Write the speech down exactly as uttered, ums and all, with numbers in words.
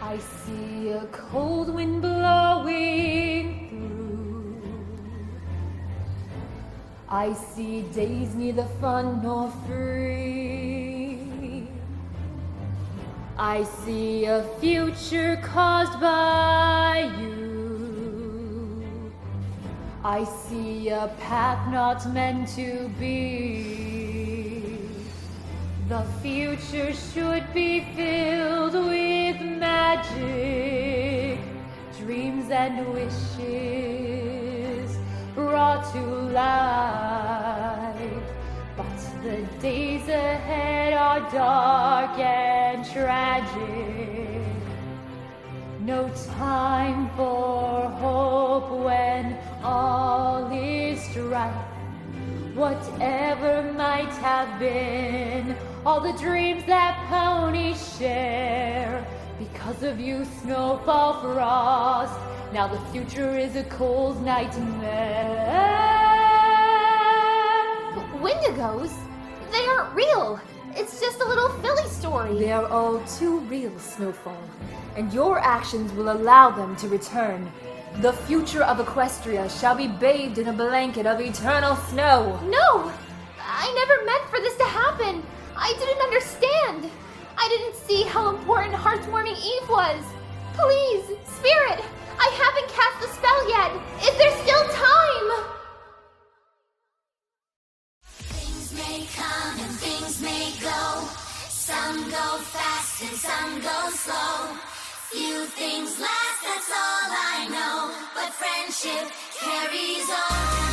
I see a cold wind blowing through. I see days neither fun nor free. I see a future caused by you. I see a path not meant to be. The future should be filled with magic, dreams and wishes brought to life. But the days ahead are dark and tragic. No time for hope when all is strife. Whatever might have been, all the dreams that ponies share. Because of you, snowfall, frost, now the future is a cold nightmare. Wendigos? They aren't real. It's just a little Philly story. They are all too real, Snowfall, and your actions will allow them to return. The future of Equestria shall be bathed in a blanket of eternal snow. No! I never meant for this to happen. I didn't understand. I didn't see how important Heartwarming Eve was. Please, Spirit, I haven't cast the spell yet. Is there still time? Things may come and things may go. Some go fast and some go slow. Few things last, that's all I know. But friendship carries on.